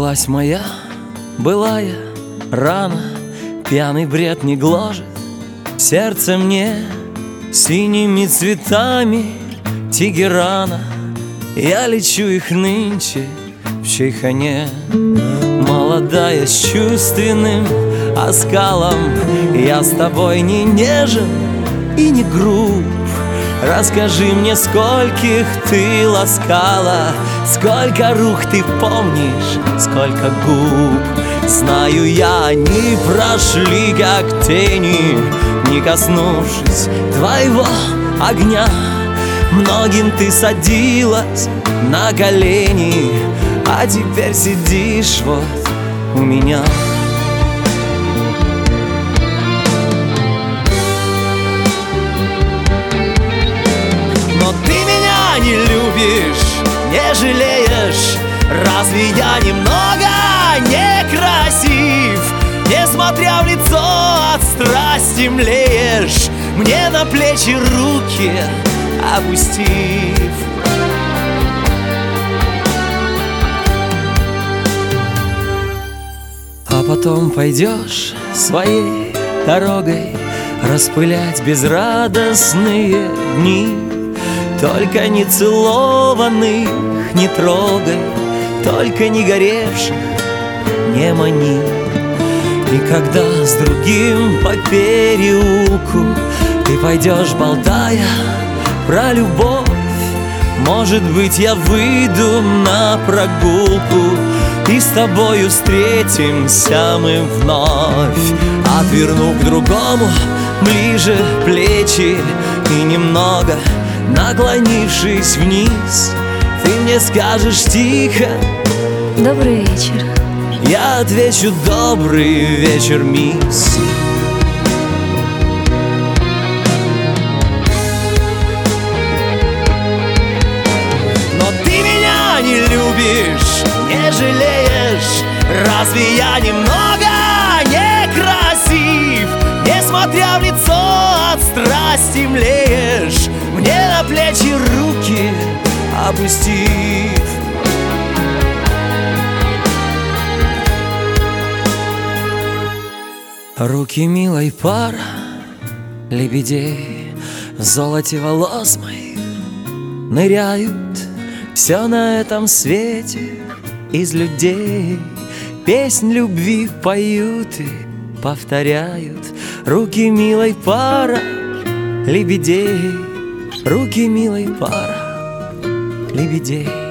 Сбылась моя былая рана, пьяный бред не гложет сердце мне синими цветами Тегерана. Я лечу их нынче в Чайхане, молодая с чувственным оскалом. Я с тобой не нежен и не груб. Расскажи мне, скольких ты ласкала, сколько рук ты помнишь, сколько губ. Знаю я, они прошли как тени, не коснувшись твоего огня. Многим ты садилась на колени, а теперь сидишь вот у меня. Но ты меня не любишь, не жалеешь. Разве я немного некрасив? Несмотря в лицо, от страсти млеешь, мне на плечи руки опустив. А потом пойдешь своей дорогой распылять безрадостные дни. Только не целованных не трогай, только не горевших не мани. И когда с другим по переулку ты пойдешь, болтая про любовь, может быть, я выйду на прогулку, и с тобою встретимся мы вновь. Отвернув к другому ближе плечи и немного наклонившись вниз, ты мне скажешь тихо: добрый вечер. Я отвечу: добрый вечер, мисс. Но ты меня не любишь, не жалеешь. Разве я немного некрасив? Несмотря в лицо, от страсти млеешь, мне на плечи руки опустив. Руки милой пара лебедей в золоте волос моих ныряют. Все на этом свете из людей песнь любви поют и повторяют. Руки милой пара лебедей, руки милой пара лебедей.